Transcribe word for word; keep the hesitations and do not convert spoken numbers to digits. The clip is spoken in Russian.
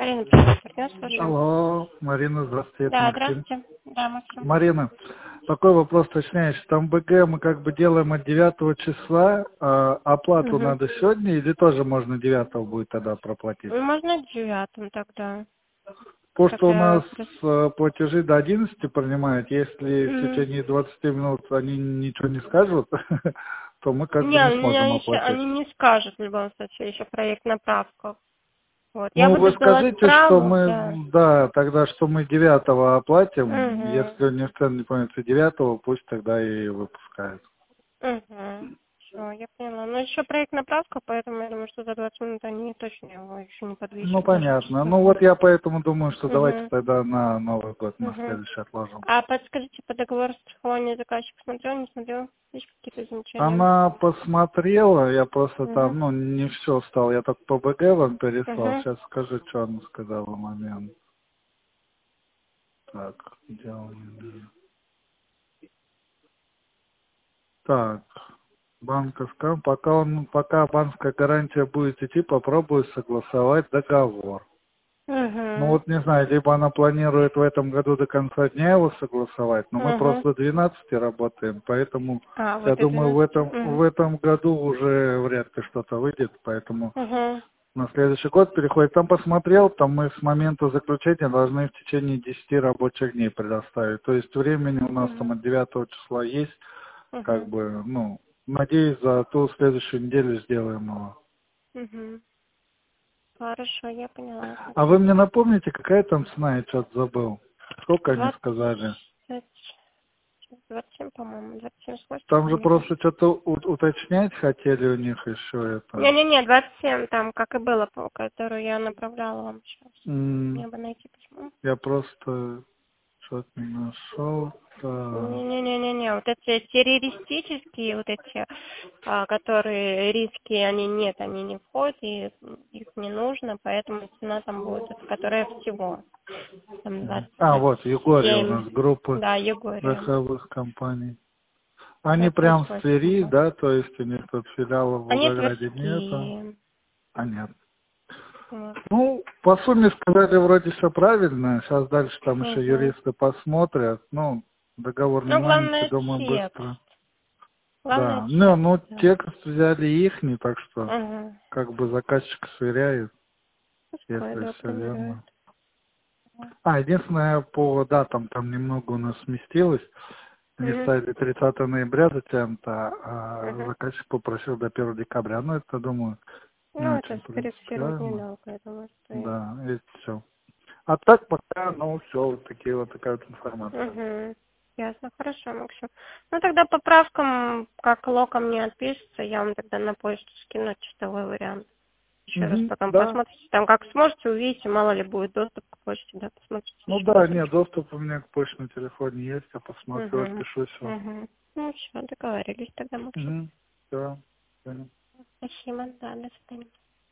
Марина, привет, партнер, слушаю. Алло, Марина, здравствуйте, это Да, Максим. здравствуйте. Да, Максим. Марина, такой вопрос уточняющий. Там БГ мы как бы делаем от девятого числа, а оплату Угу. надо сегодня или тоже можно девятого будет тогда проплатить? Ну, можно девятым тогда. Потому что у Тогда нас просто... э, платежи до одиннадцати принимают, если в М. течение двадцати минут они ничего не скажут, то мы как бы Не, не у меня сможем еще, оплатить. они не скажут в любом случае, еще проект на правках. Вот. Я Ну, буду вы делать скажите, что справу, да. мы, да, тогда, что мы девятого оплатим, Угу. если не цена не помнится девятого, пусть тогда и выпускают. Угу. Все, я поняла. Но еще проект на правках, поэтому я думаю, что за двадцать минут они точно его еще не Ну, подвесят даже. понятно. Ну, вот я поэтому думаю, что давайте Угу. тогда на Новый год, на Угу. следующий отложим. А подскажите, по договору страхования заказчик смотрел, не смотрел? Есть какие-то замечания? Она посмотрела, я просто Угу. там, ну, не все стал, я только по БГ вам переслал. Угу. Сейчас скажу, что она сказала в момент. Так, где у меня? Так, банковская, пока он, пока банковская гарантия будет идти, попробую согласовать договор. Ну Угу. вот не знаю, либо она планирует в этом году до конца дня его согласовать, но мы Угу. просто до двенадцати работаем, поэтому А, я вот и думаю в двенадцать. этом Угу. в этом году уже вряд ли что-то выйдет, поэтому Угу. на следующий год переходит. Там посмотрел, там мы с момента заключения должны в течение десяти рабочих дней предоставить. То есть времени у нас там Угу. от девятого числа есть, как Угу. бы, ну, надеюсь, за ту следующую неделю сделаем его. Угу. Хорошо, я поняла. А вы мне напомните, какая там цена, я что-то забыл. Сколько они двадцать, сказали? двадцать семь, по-моему, двадцать семь с хвостиком, Там же мне просто кажется. что-то у- уточнять хотели у них еще это. Не-не-не, двадцать семь, там, как и было, по которую я направляла вам сейчас. М, Мне бы найти письмо. Я просто что-то не нашел. Так. Не-не-не-не, вот эти террористические, вот эти, а, которые риски, они нет, они не входят, и их не нужно, поэтому цена там будет, это которая всего, там А, двадцать вот, Егория у семь, нас, группа да, Егория, страховых компаний. Они двадцать семь прям с в Твери, хвостиком. да, то есть у них тут филиалов в Они Волгограде нету. тверские, А нет. вот. Ну, по сумме сказали вроде все правильно. Сейчас дальше там еще Угу. юристы посмотрят. Ну, договор не Ну, маленький, главное думаю, текст, быстро. главное Да. Ну, текст, ну, да. текст взяли ихний, так что Угу. как бы заказчик сверяет, Пускай, если да, все проверяют. верно. А, единственное, по датам там немного у нас сместилось. Они Угу. ставили тридцатого ноября зачем-то, а Угу. заказчик попросил до первого декабря. Ну, это, думаю, не Ну, это, очень скорректировать принципиально. недолго, я думаю, что и... Да, и все. А так пока, ну, все, вот такие вот такая вот информация. Угу. Ясно, хорошо, Максим. Ну, тогда по правкам, как локом не отпишется, я вам тогда на почту скину чистовой вариант. Еще раз Угу, потом да. посмотрите, там как сможете, увидите, мало ли будет доступ к почте, да, посмотрите Ну еще да, нет, разочек. доступ у меня к почте на телефоне есть, я посмотрю, Угу. отпишусь вам. Угу. Ну, все, договорились тогда, Максим. Угу, все, понял. Спасибо, да, до свидания.